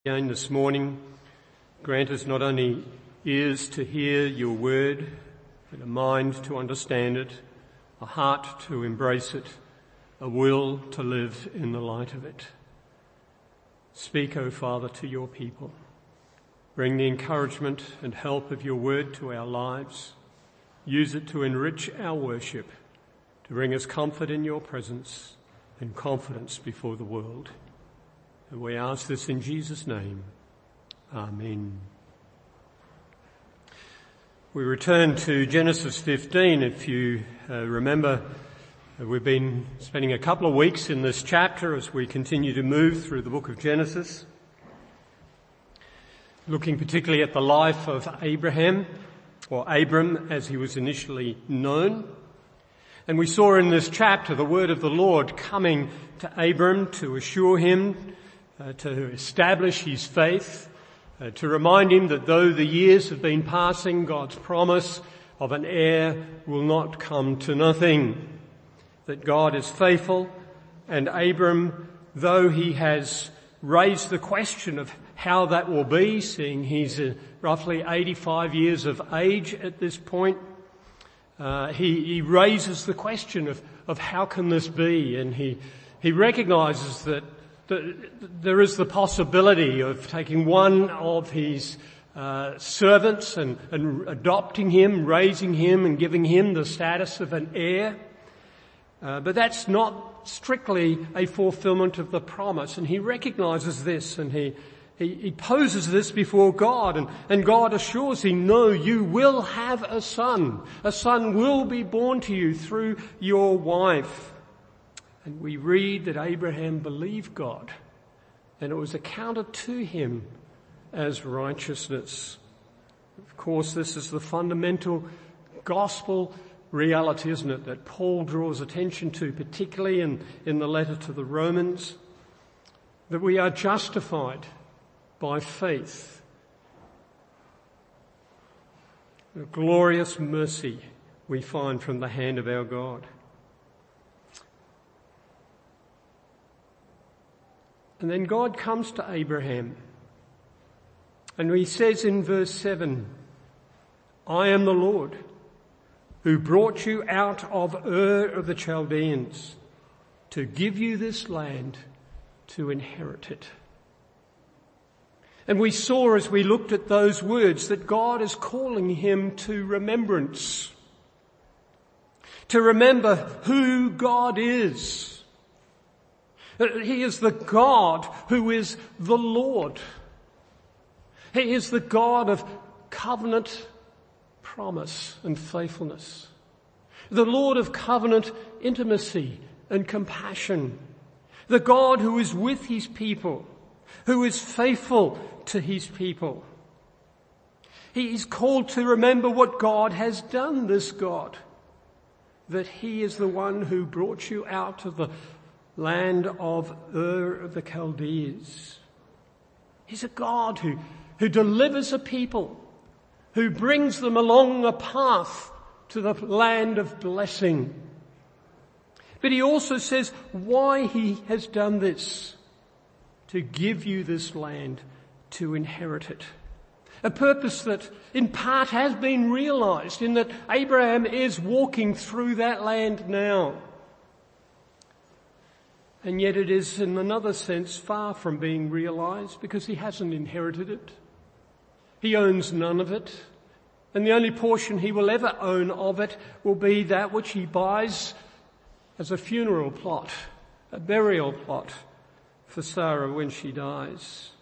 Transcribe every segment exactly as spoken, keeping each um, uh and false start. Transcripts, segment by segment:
Again this morning, grant us not only ears to hear your word, but a mind to understand it, a heart to embrace it, a will to live in the light of it. Speak, O Father, to your people. Bring the encouragement and help of your word to our lives. Use it to enrich our worship, to bring us comfort in your presence and confidence before the world. And we ask this in Jesus' name. Amen. We return to Genesis fifteen. If you uh, remember, uh, we've been spending a couple of weeks in this chapter as we continue to move through the book of Genesis, looking particularly at the life of Abraham, or Abram as he was initially known. And we saw in this chapter the word of the Lord coming to Abram to assure him, Uh, to establish his faith, uh, to remind him that though the years have been passing, God's promise of an heir will not come to nothing, that God is faithful. And Abram, though he has raised the question of how that will be, seeing he's uh, roughly eighty-five years of age at this point, uh, he, he raises the question of, of how can this be? And he, he recognizes that there is the possibility of taking one of his uh, servants and, and adopting him, raising him and giving him the status of an heir. Uh, but that's not strictly a fulfillment of the promise. And he recognizes this and he, he, he poses this before God. And, and God assures him, no, you will have a son. A son will be born to you through your wife. And we read that Abraham believed God, and it was accounted to him as righteousness. Of course, this is the fundamental gospel reality, isn't it, that Paul draws attention to, particularly in, in the letter to the Romans, that we are justified by faith. A glorious mercy we find from the hand of our God. And then God comes to Abraham and he says in verse seven, I am the Lord who brought you out of Ur of the Chaldeans to give you this land to inherit it. And we saw as we looked at those words that God is calling him to remembrance, to remember who God is. He is the God who is the Lord. He is the God of covenant promise and faithfulness. The Lord of covenant intimacy and compassion. The God who is with his people, who is faithful to his people. He is called to remember what God has done, this God. That he is the one who brought you out of the land of Ur of the Chaldees. He's a God who, who delivers a people, who brings them along a path to the land of blessing. But he also says why he has done this, to give you this land to inherit it. A purpose that in part has been realized in that Abraham is walking through that land now. And yet it is in another sense far from being realized because he hasn't inherited it. He owns none of it. And the only portion he will ever own of it will be that which he buys as a funeral plot, a burial plot for Sarah when she dies.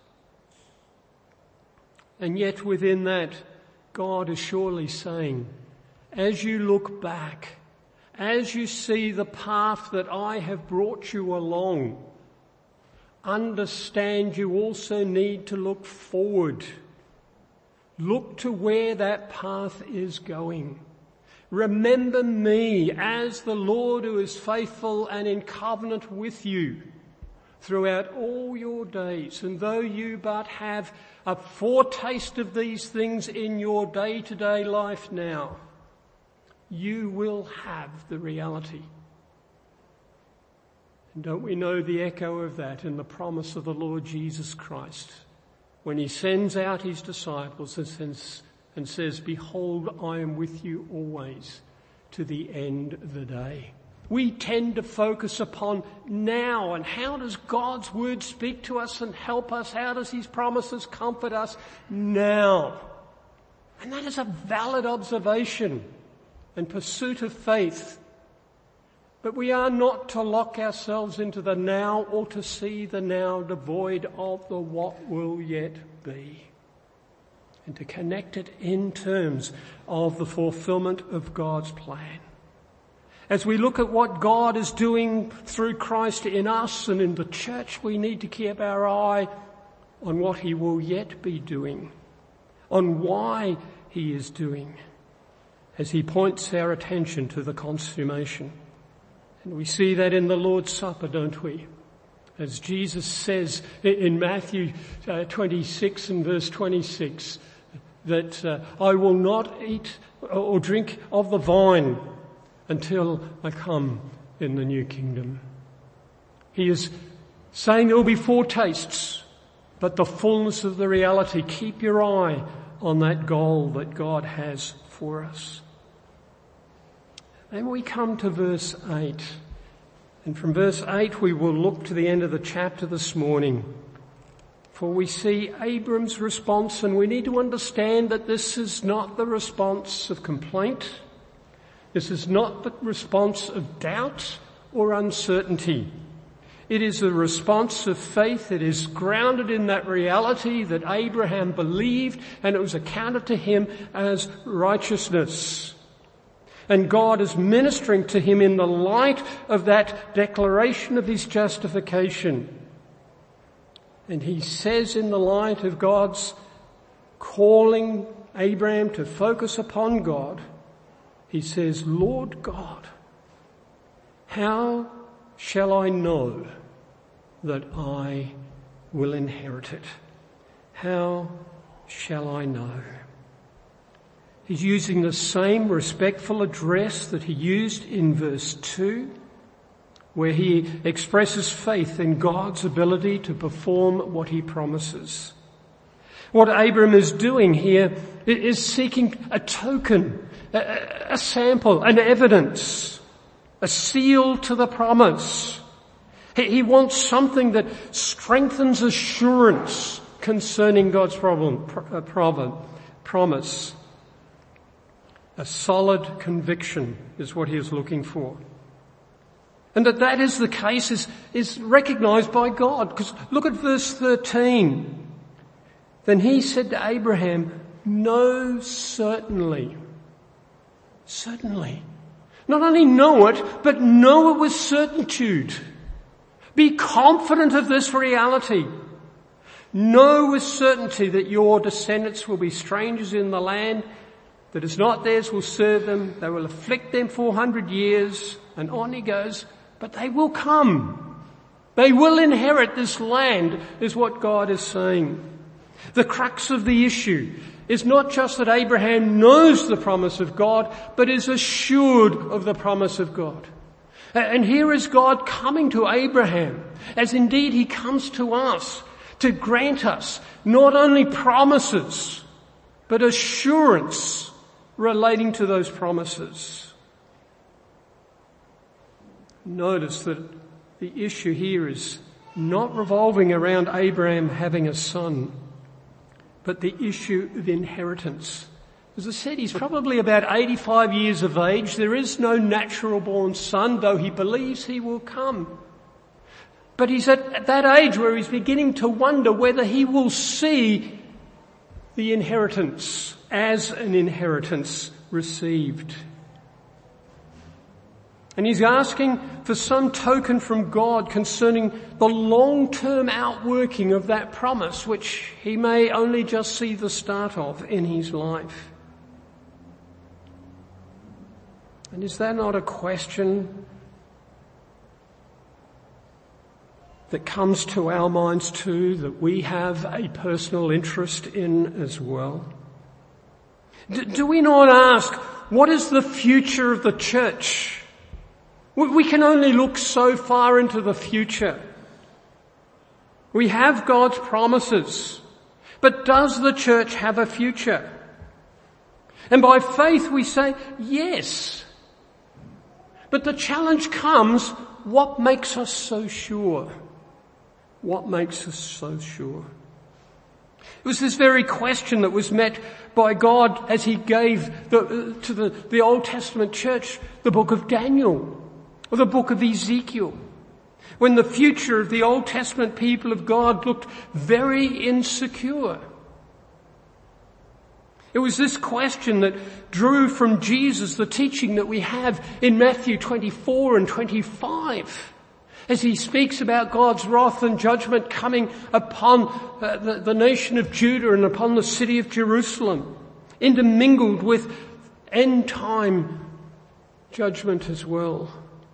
And yet within that, God is surely saying, as you look back, as you see the path that I have brought you along, understand you also need to look forward. Look to where that path is going. Remember me as the Lord who is faithful and in covenant with you throughout all your days. And though you but have a foretaste of these things in your day-to-day life now, you will have the reality. And don't we know the echo of that in the promise of the Lord Jesus Christ? when he sends out his disciples and, sends, and says, "Behold, I am with you always to the end of the day." We tend to focus upon now and how does God's word speak to us and help us? How does his promises comfort us now? And that is a valid observation and pursuit of faith. But we are not to lock ourselves into the now or to see the now devoid of the what will yet be. And to connect it in terms of the fulfillment of God's plan. As we look at what God is doing through Christ in us and in the church, we need to keep our eye on what he will yet be doing, on why he is doing, as he points our attention to the consummation. And we see that in the Lord's Supper, don't we? As Jesus says in Matthew uh, twenty-six and verse twenty-six, that uh, I will not eat or drink of the vine until I come in the new kingdom. He is saying there will be foretastes, but the fullness of the reality. Keep your eye on that goal that God has for us. Then we come to verse eight. And from verse eight we will look to the end of the chapter this morning. For we see Abram's response, and we need to understand that this is not the response of complaint. This is not the response of doubt or uncertainty. It is a response of faith. It is grounded in that reality that Abraham believed, and it was accounted to him as righteousness. And God is ministering to him in the light of that declaration of his justification. And he says, in the light of God's calling Abraham to focus upon God, he says, "Lord God, how shall I know that I will inherit it? How shall I know?" He's using the same respectful address that he used in verse two, where he expresses faith in God's ability to perform what he promises. What Abram is doing here is seeking a token, a, a sample, an evidence, a seal to the promise. He, he wants something that strengthens assurance concerning God's problem, pro, problem, promise. A solid conviction is what he is looking for. And that that is the case is, is recognized by God. Because look at verse thirteen. Then he said to Abraham, "Know certainly." Certainly. Not only know it, but know it with certitude. Be confident of this reality. Know with certainty that your descendants will be strangers in the land that is not theirs, will serve them. They will afflict them four hundred years. And on he goes. But they will come. They will inherit this land, is what God is saying. The crux of the issue is not just that Abraham knows the promise of God, but is assured of the promise of God. And here is God coming to Abraham, as indeed he comes to us, to grant us not only promises, but assurance relating to those promises. Notice that the issue here is not revolving around Abraham having a son, but the issue of inheritance. As I said, he's probably about eighty-five years of age. There is no natural born son, though he believes he will come. But he's at that age where he's beginning to wonder whether he will see the inheritance as an inheritance received. And he's asking for some token from God concerning the long-term outworking of that promise, which he may only just see the start of in his life. And is that not a question that comes to our minds too, that we have a personal interest in as well? D- do we not ask, what is the future of the church? We can only look so far into the future. We have God's promises, But does the church have a future? And by faith we say yes. But the challenge comes, what makes us so sure? What makes us so sure? It was this very question that was met by God as he gave the, to the, the Old Testament church the book of Daniel or the book of Ezekiel. When the future of the Old Testament people of God looked very insecure. It was this question that drew from Jesus the teaching that we have in Matthew twenty-four and twenty-five. As he speaks about God's wrath and judgment coming upon uh, the, the nation of Judah and upon the city of Jerusalem, intermingled with end time judgment as well.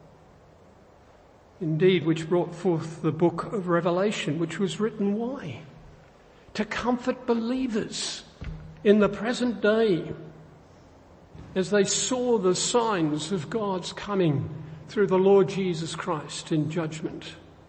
Indeed, which brought forth the book of Revelation, which was written why? To comfort believers in the present day as they saw the signs of God's coming through the Lord Jesus Christ in judgment.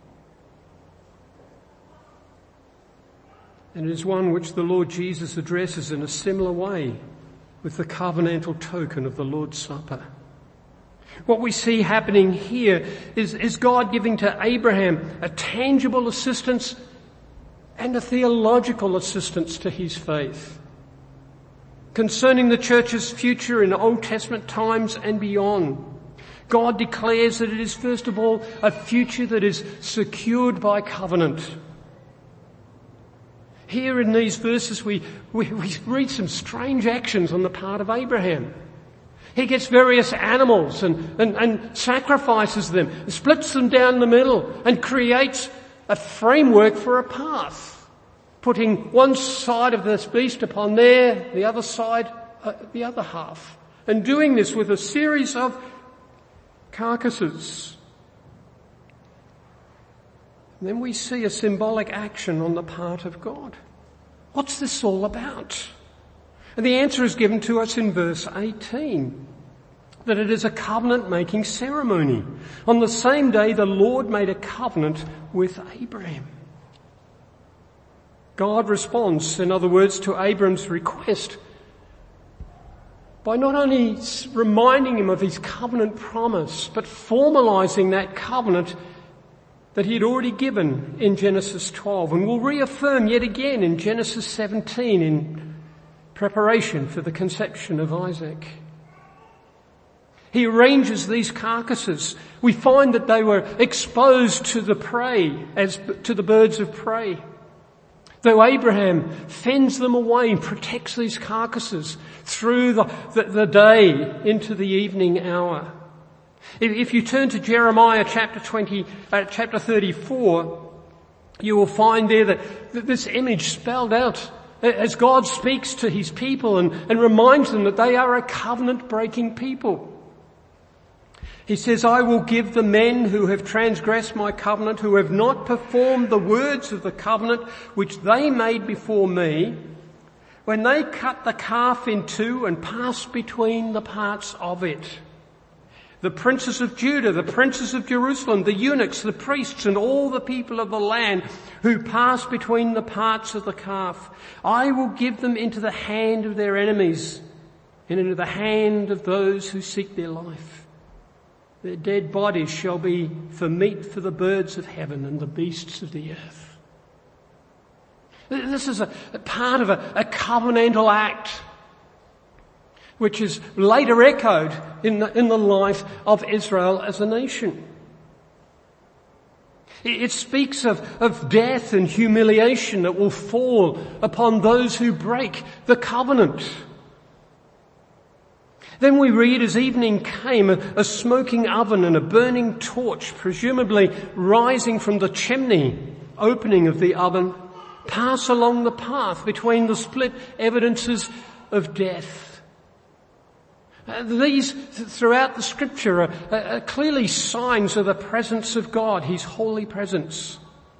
And it is one which the Lord Jesus addresses in a similar way with the covenantal token of the Lord's Supper. What we see happening here is, is God giving to Abraham a tangible assistance and a theological assistance to his faith. Concerning the church's future in Old Testament times and beyond, God declares that it is first of all a future that is secured by covenant. Here in these verses we, we, we read some strange actions on the part of Abraham. He gets various animals and, and, and sacrifices them, splits them down the middle and creates a framework for a path, putting one side of this beast upon there, the other side, uh, the other half, and doing this with a series of carcasses. And then we see a symbolic action on the part of God. What's this all about? And the answer is given to us in verse eighteen, that it is a covenant-making ceremony. On the same day, the Lord made a covenant with Abraham. God responds, in other words, to Abram's request by not only reminding him of his covenant promise, but formalizing that covenant that he had already given in Genesis twelve, and will reaffirm yet again in Genesis seventeen in preparation for the conception of Isaac. He arranges these carcasses. We find that they were exposed to the prey, as to the birds of prey. Though Abraham fends them away and protects these carcasses through the, the, the day into the evening hour. If, if you turn to Jeremiah chapter twenty, uh, chapter thirty-four, you will find there that, that this image spelled out as God speaks to his people and, and reminds them that they are a covenant-breaking people. He says, I will give the men who have transgressed my covenant, who have not performed the words of the covenant which they made before me, when they cut the calf in two and passed between the parts of it. The princes of Judah, the princes of Jerusalem, the eunuchs, the priests, and all the people of the land who passed between the parts of the calf, I will give them into the hand of their enemies and into the hand of those who seek their life. Their dead bodies shall be for meat for the birds of heaven and the beasts of the earth. This is a, a part of a, a covenantal act which is later echoed in the, in the life of Israel as a nation. It, it speaks of, of death and humiliation that will fall upon those who break the covenant. Then we read, as evening came, a, a smoking oven and a burning torch, presumably rising from the chimney opening of the oven, pass along the path between the split evidences of death. Uh, these, th- throughout the scripture, are, are clearly signs of the presence of God, his holy presence.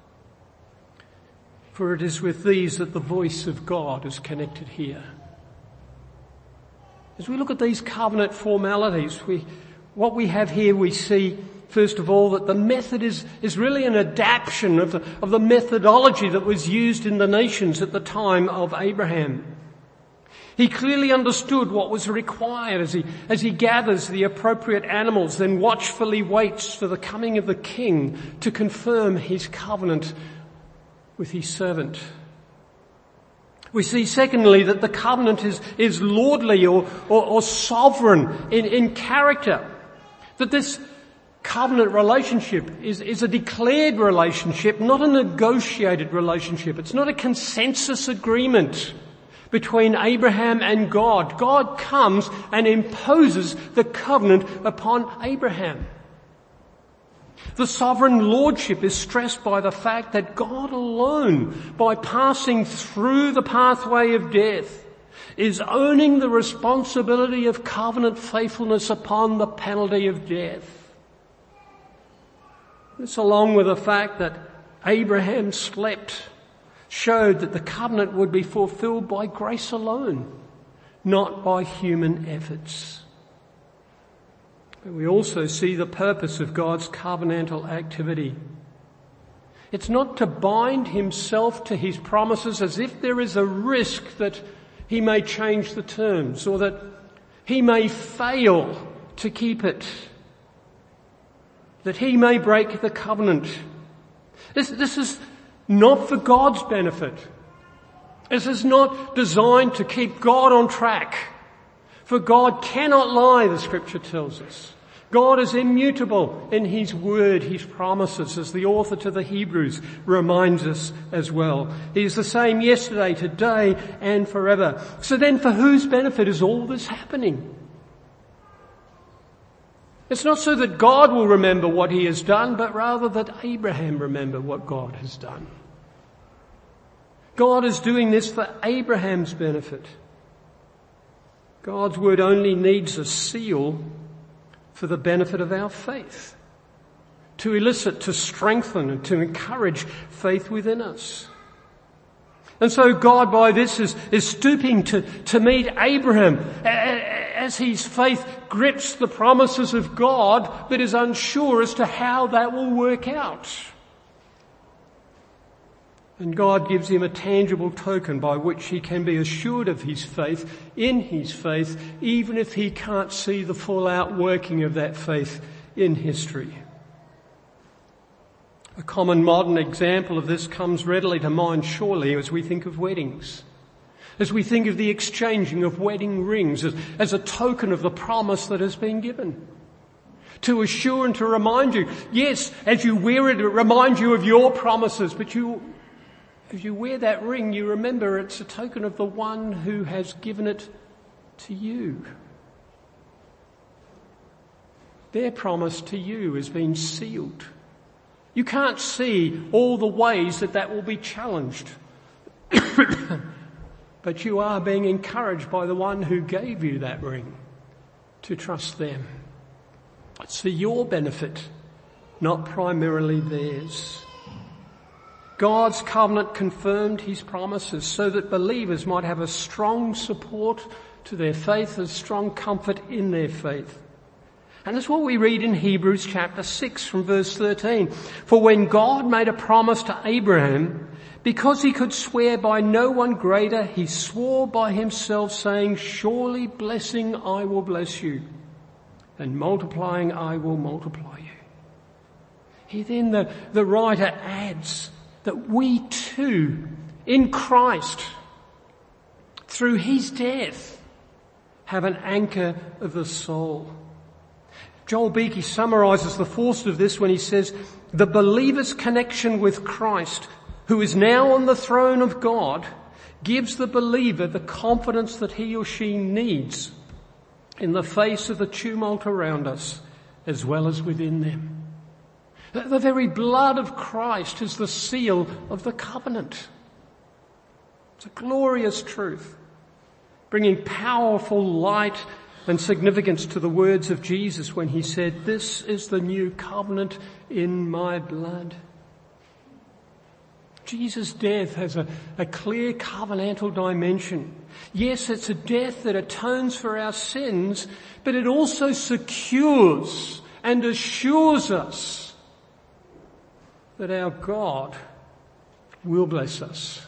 For it is with these that the voice of God is connected here. As we look at these covenant formalities, we, what we have here, we see first of all, that the method is, is really an adaptation of the, of the methodology that was used in the nations at the time of Abraham. He clearly understood what was required as he, as he gathers the appropriate animals, then watchfully waits for the coming of the king to confirm his covenant with his servant. We see, secondly, that the covenant is, is lordly or, or, or sovereign in, in character. That this covenant relationship is, is a declared relationship, not a negotiated relationship. It's not a consensus agreement between Abraham and God. God comes and imposes the covenant upon Abraham. The sovereign lordship is stressed by the fact that God alone, by passing through the pathway of death, is owning the responsibility of covenant faithfulness upon the penalty of death. This, along with the fact that Abraham slept, showed that the covenant would be fulfilled by grace alone, not by human efforts. But we also see the purpose of God's covenantal activity. It's not to bind himself to his promises as if there is a risk that he may change the terms or that he may fail to keep it, that he may break the covenant. This, this is not for God's benefit. This is not designed to keep God on track. For God cannot lie, the scripture tells us. God is immutable in his word, his promises, as the author to the Hebrews reminds us as well. He is the same yesterday, today, and forever. So then for whose benefit is all this happening? It's not so that God will remember what he has done, but rather that Abraham remember what God has done. God is doing this for Abraham's benefit. God's word only needs a seal for the benefit of our faith, to elicit, to strengthen, and to encourage faith within us. And so God by this is, is stooping to, to meet Abraham as his faith grips the promises of God, but is unsure as to how that will work out. And God gives him a tangible token by which he can be assured of his faith, in his faith, even if he can't see the full outworking of that faith in history. A common modern example of this comes readily to mind, surely, as we think of weddings. As we think of the exchanging of wedding rings as, as a token of the promise that has been given. To assure and to remind you, yes, as you wear it, it reminds you of your promises, but you, as you wear that ring, you remember it's a token of the one who has given it to you. Their promise to you has been sealed. You can't see all the ways that that will be challenged. But you are being encouraged by the one who gave you that ring to trust them. It's for your benefit, not primarily theirs. God's covenant confirmed his promises so that believers might have a strong support to their faith, a strong comfort in their faith. And that's what we read in Hebrews chapter six from verse thirteen. For when God made a promise to Abraham, because he could swear by no one greater, he swore by himself, saying, surely blessing I will bless you, and multiplying I will multiply you. Here then the, the writer adds that we too, in Christ, through his death, have an anchor of the soul. Joel Beakey summarises the force of this when he says, the believer's connection with Christ, who is now on the throne of God, gives the believer the confidence that he or she needs in the face of the tumult around us, as well as within them. The very blood of Christ is the seal of the covenant. It's a glorious truth, bringing powerful light and significance to the words of Jesus when he said, this is the new covenant in my blood. Jesus' death has a, a clear covenantal dimension. Yes, it's a death that atones for our sins, but it also secures and assures us that our God will bless us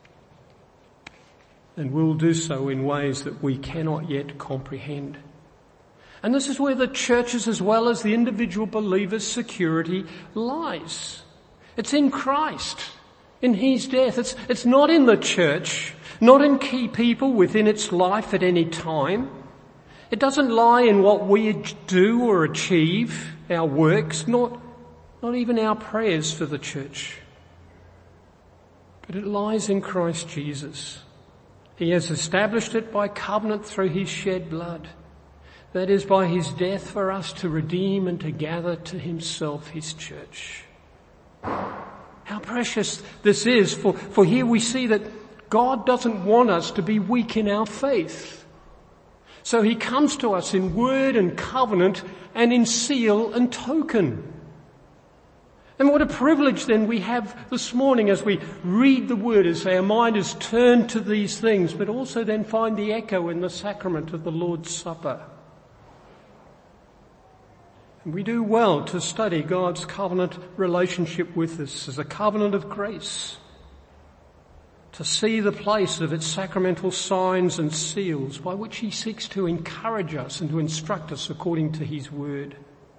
and will do so in ways that we cannot yet comprehend. And this is where the church's as well as the individual believer's security lies. It's in Christ, in his death. It's, it's not in the church, not in key people within its life at any time. It doesn't lie in what we do or achieve, our works, not, not even our prayers for the church. But it lies in Christ Jesus. He has established it by covenant through his shed blood. That is, by his death for us to redeem and to gather to himself his church. How precious this is, for, for here we see that God doesn't want us to be weak in our faith. So he comes to us in word and covenant and in seal and token. And what a privilege then we have this morning as we read the word, as our mind is turned to these things, but also then find the echo in the sacrament of the Lord's Supper. And we do well to study God's covenant relationship with us as a covenant of grace, to see the place of its sacramental signs and seals by which he seeks to encourage us and to instruct us according to his word.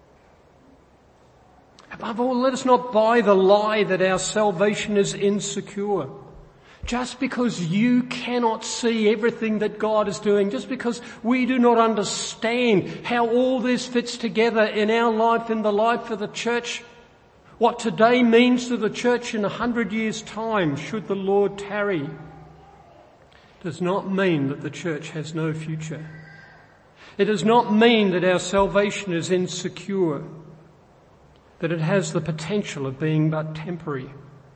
Above all, let us not buy the lie that our salvation is insecure. Just because you cannot see everything that God is doing, just because we do not understand how all this fits together in our life, in the life of the church, what today means to the church in a hundred years' time, should the Lord tarry, does not mean that the church has no future. It does not mean that our salvation is insecure, that it has the potential of being but temporary.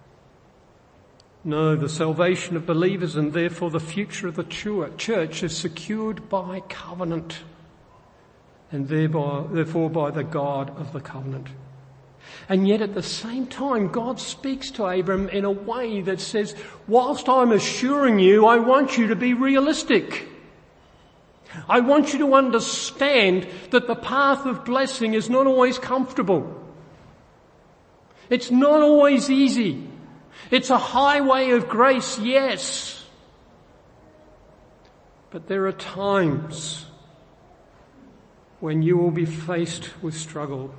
No, the salvation of believers and therefore the future of the church is secured by covenant and thereby, therefore by the God of the covenant. And yet at the same time, God speaks to Abram in a way that says, whilst I'm assuring you, I want you to be realistic. I want you to understand that the path of blessing is not always comfortable. It's not always easy. It's a highway of grace, yes. But there are times when you will be faced with struggle.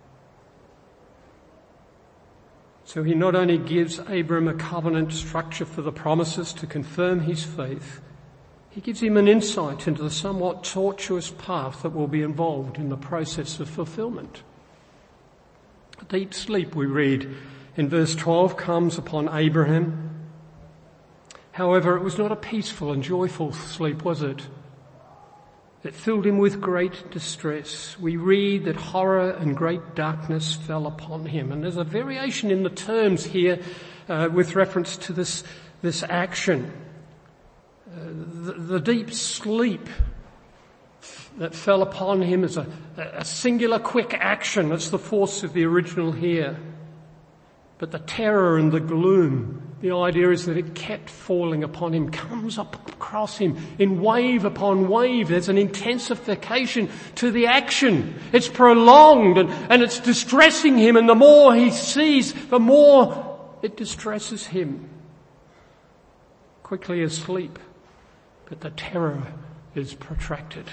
So he not only gives Abram a covenant structure for the promises to confirm his faith, he gives him an insight into the somewhat tortuous path that will be involved in the process of fulfillment. A deep sleep, we read in verse twelve, comes upon Abraham. However, it was not a peaceful and joyful sleep, was it? It filled him with great distress. We read that horror and great darkness fell upon him. And there's a variation in the terms here uh, with reference to this, this action. Uh, the, the deep sleep that fell upon him is a, a singular quick action. That's the force of the original here. But the terror and the gloom, the idea is that it kept falling upon him, comes up across him in wave upon wave. There's an intensification to the action. It's prolonged and, and it's distressing him, and the more he sees, the more it distresses him. Quickly asleep, but the terror is protracted.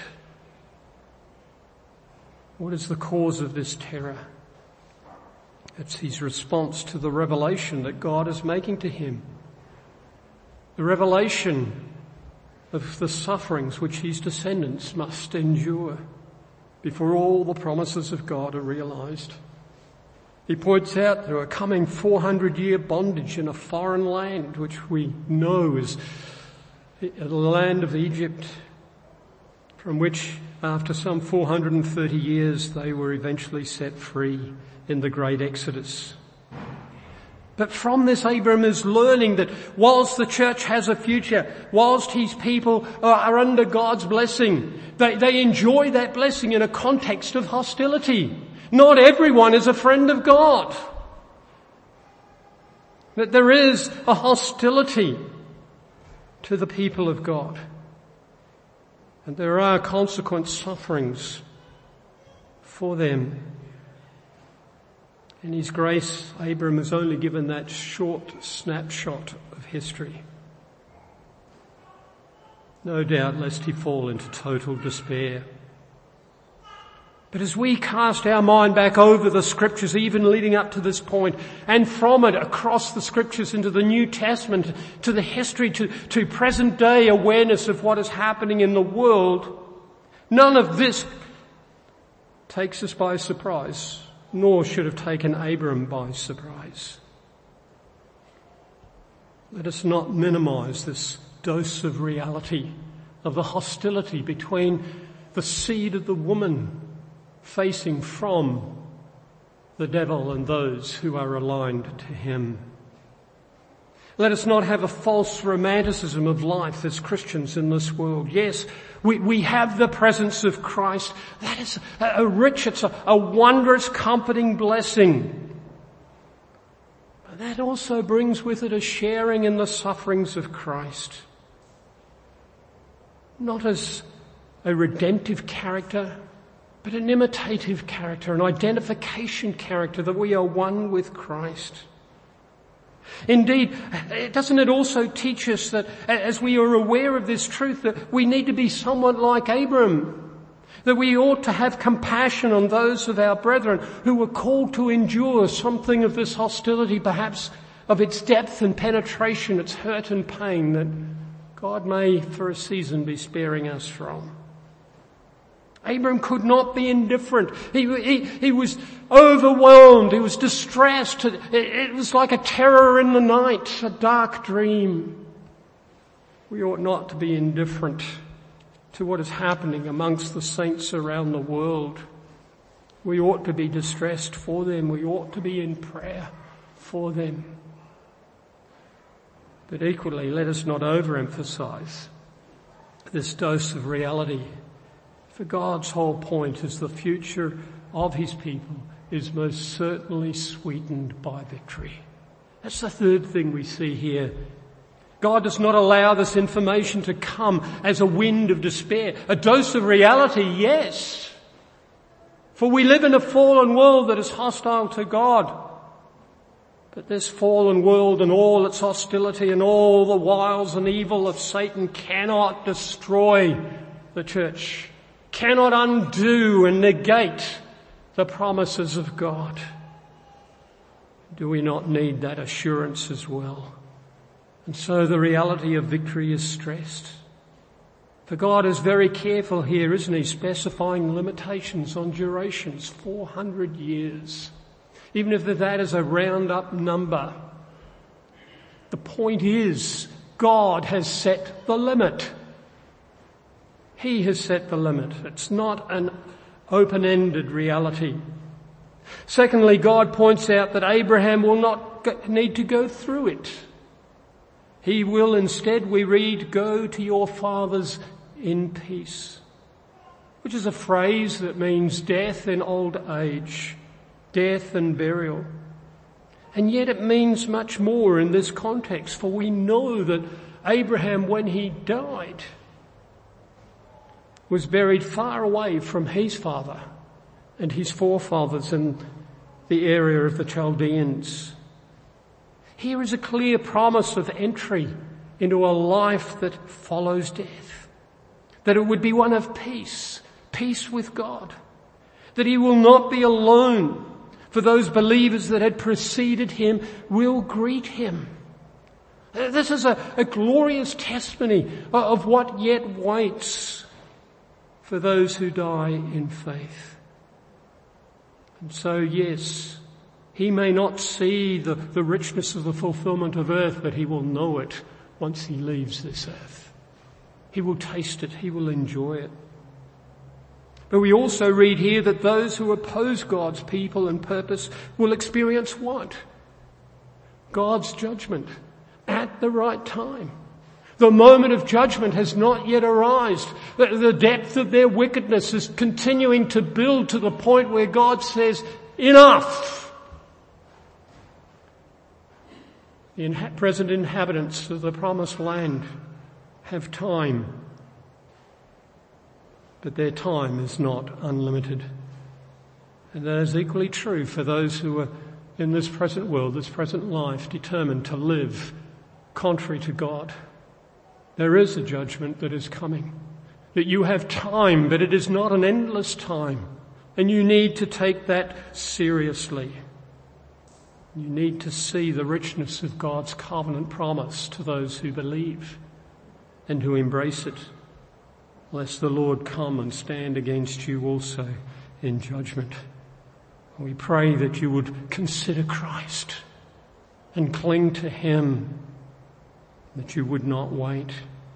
What is the cause of this terror? It's his response to the revelation that God is making to him. The revelation of the sufferings which his descendants must endure before all the promises of God are realized. He points out to a coming four hundred year bondage in a foreign land, which we know is the land of Egypt, from which after some four hundred thirty years they were eventually set free in the great Exodus. But from this, Abram is learning that whilst the church has a future, whilst his people are under God's blessing, they, they enjoy that blessing in a context of hostility. Not everyone is a friend of God. That there is a hostility to the people of God. And there are consequent sufferings for them. In his grace, Abram is only given that short snapshot of history. No doubt lest he fall into total despair. But as we cast our mind back over the scriptures, even leading up to this point, and from it across the scriptures into the New Testament, to the history, to, to present day awareness of what is happening in the world, none of this takes us by surprise, nor should have taken Abram by surprise. Let us not minimize this dose of reality, of the hostility between the seed of the woman facing from the devil and those who are aligned to him. Let us not have a false romanticism of life as Christians in this world. Yes, we, we have the presence of Christ. That is a, a rich, it's a, a wondrous, comforting blessing. But that also brings with it a sharing in the sufferings of Christ. Not as a redemptive character, but an imitative character, an identification character, that we are one with Christ. Indeed, doesn't it also teach us that as we are aware of this truth, that we need to be somewhat like Abram, that we ought to have compassion on those of our brethren who were called to endure something of this hostility, perhaps of its depth and penetration, its hurt and pain, that God may for a season be sparing us from. Abram could not be indifferent. He, he, he was overwhelmed. He was distressed. It, it was like a terror in the night, a dark dream. We ought not to be indifferent to what is happening amongst the saints around the world. We ought to be distressed for them. We ought to be in prayer for them. But equally, let us not overemphasize this dose of reality. For God's whole point is the future of his people is most certainly sweetened by victory. That's the third thing we see here. God does not allow this information to come as a wind of despair. A dose of reality, yes. For we live in a fallen world that is hostile to God. But this fallen world and all its hostility and all the wiles and evil of Satan cannot destroy the church, cannot undo and negate the promises of God. Do we not need that assurance as well? And so the reality of victory is stressed. For God is very careful here, isn't he, specifying limitations on durations, four hundred years. Even if that is a round up number. The point is, God has set the limit. He has set the limit. It's not an open-ended reality. Secondly, God points out that Abraham will not need to go through it. He will instead, we read, go to your fathers in peace, which is a phrase that means death in old age, death and burial. And yet it means much more in this context, for we know that Abraham, when he died, was buried far away from his father and his forefathers in the area of the Chaldeans. Here is a clear promise of entry into a life that follows death, that it would be one of peace, peace with God, that he will not be alone, for those believers that had preceded him will greet him. This is a, a glorious testimony of what yet waits for those who die in faith. And so, yes, he may not see the, the richness of the fulfillment of earth, but he will know it once he leaves this earth. He will taste it. He will enjoy it. But we also read here that those who oppose God's people and purpose will experience what? God's judgment at the right time. The moment of judgment has not yet arisen. The depth of their wickedness is continuing to build to the point where God says, enough. The inha- present inhabitants of the promised land have time, but their time is not unlimited. And that is equally true for those who are in this present world, this present life, determined to live contrary to God. There is a judgment that is coming. That you have time, but it is not an endless time. And you need to take that seriously. You need to see the richness of God's covenant promise to those who believe and who embrace it, lest the Lord come and stand against you also in judgment. We pray that you would consider Christ and cling to him, that you would not wait.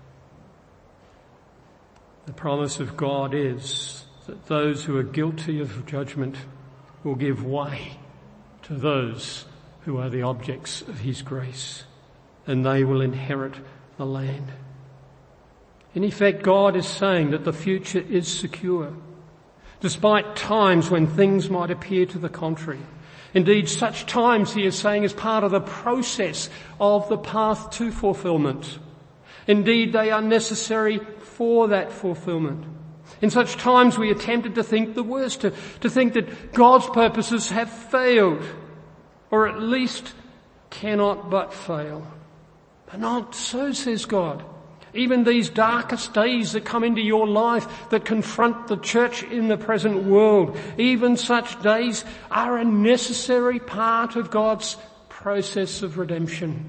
The promise of God is that those who are guilty of judgment will give way to those who are the objects of his grace, and they will inherit the land. In effect, God is saying that the future is secure, despite times when things might appear to the contrary. Indeed, such times, he is saying, is part of the process of the path to fulfillment. Indeed, they are necessary for that fulfillment. In such times, we are tempted to think the worst, to, to think that God's purposes have failed, or at least cannot but fail. But not so, says God. Even these darkest days that come into your life that confront the church in the present world, even such days are a necessary part of God's process of redemption.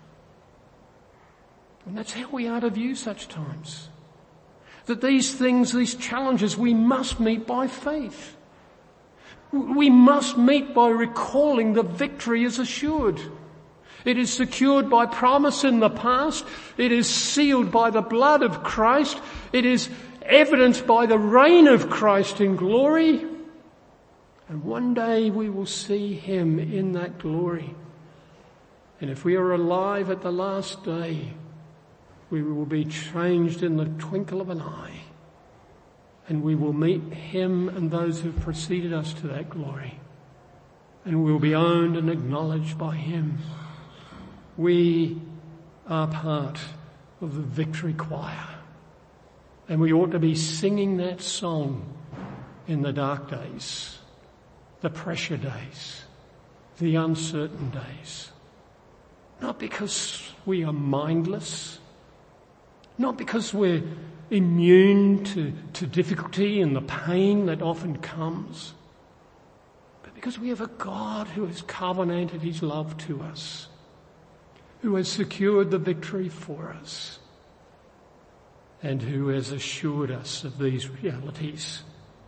And that's how we are to view such times. That these things, these challenges, we must meet by faith. We must meet by recalling the victory is assured. It is secured by promise in the past. It is sealed by the blood of Christ. It is evidenced by the reign of Christ in glory. And one day we will see him in that glory. And if we are alive at the last day, we will be changed in the twinkle of an eye. And we will meet him and those who have preceded us to that glory. And we will be owned and acknowledged by him. We are part of the victory choir. And we ought to be singing that song in the dark days, the pressure days, the uncertain days. Not because we are mindless, not because we're immune to, to difficulty and the pain that often comes, but because we have a God who has covenanted his love to us, who has secured the victory for us, and who has assured us of these realities.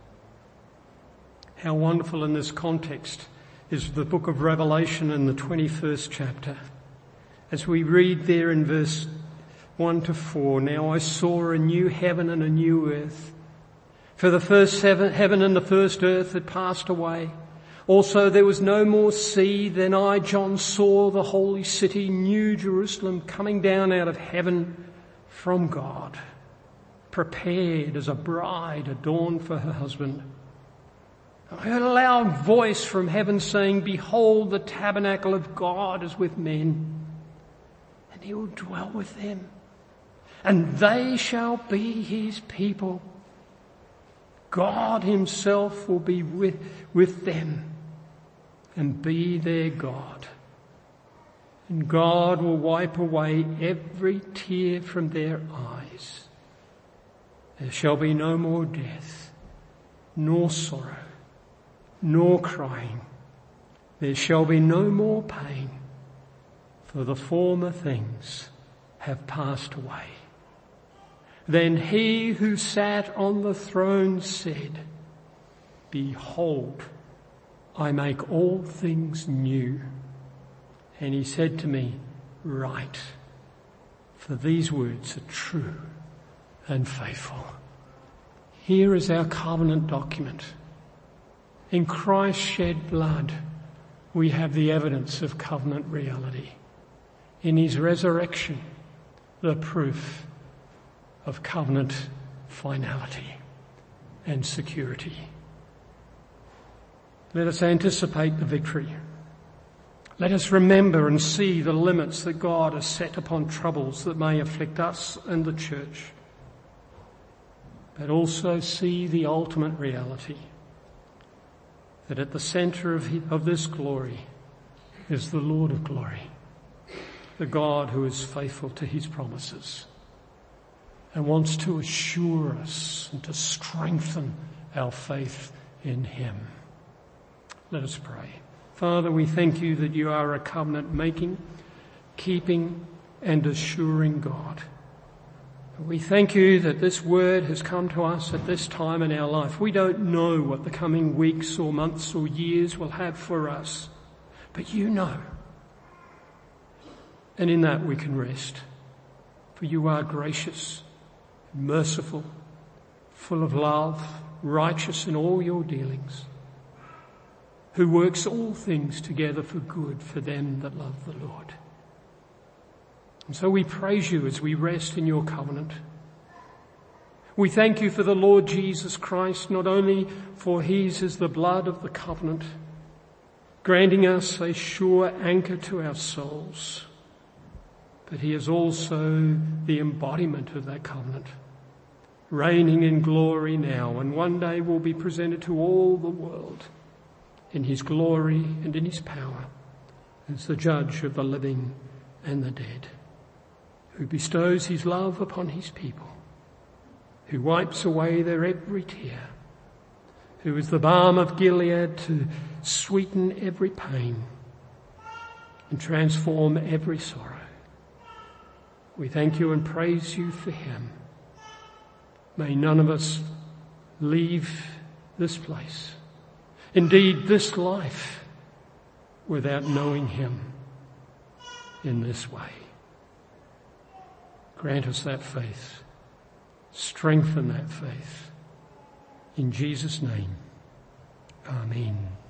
How wonderful in this context is the book of Revelation in the twenty-first chapter. As we read there in verse one to four, now I saw a new heaven and a new earth. For the first heaven and the first earth had passed away. Also there was no more sea. Then I, John, saw the holy city, New Jerusalem, coming down out of heaven from God, prepared as a bride adorned for her husband. I heard a loud voice from heaven saying, behold, the tabernacle of God is with men, and he will dwell with them, and they shall be his people. God himself will be with, with them and be their God. And God will wipe away every tear from their eyes. There shall be no more death, nor sorrow, nor crying. There shall be no more pain, for the former things have passed away. Then he who sat on the throne said, behold, I make all things new. And he said to me, write, for these words are true and faithful. Here is our covenant document. In Christ's shed blood, we have the evidence of covenant reality. In his resurrection, the proof of covenant finality and security. Let us anticipate the victory. Let us remember and see the limits that God has set upon troubles that may afflict us and the church, but also see the ultimate reality, that at the center of, he, of this glory is the Lord of glory, the God who is faithful to his promises and wants to assure us and to strengthen our faith in him. Let us pray. Father, we thank you that you are a covenant-making, keeping and assuring God. We thank you that this word has come to us at this time in our life. We don't know what the coming weeks or months or years will have for us, but you know. And in that we can rest, for you are gracious, merciful, full of love, righteous in all your dealings, who works all things together for good for them that love the Lord. And so we praise you as we rest in your covenant. We thank you for the Lord Jesus Christ, not only for his is the blood of the covenant, granting us a sure anchor to our souls, but he is also the embodiment of that covenant, reigning in glory now, and one day will be presented to all the world in his glory and in his power as the judge of the living and the dead, who bestows his love upon his people, who wipes away their every tear, who is the balm of Gilead to sweeten every pain and transform every sorrow. We thank you and praise you for him. May none of us leave this place, indeed this life, without knowing him in this way. Grant us that faith. Strengthen that faith. In Jesus' name, amen.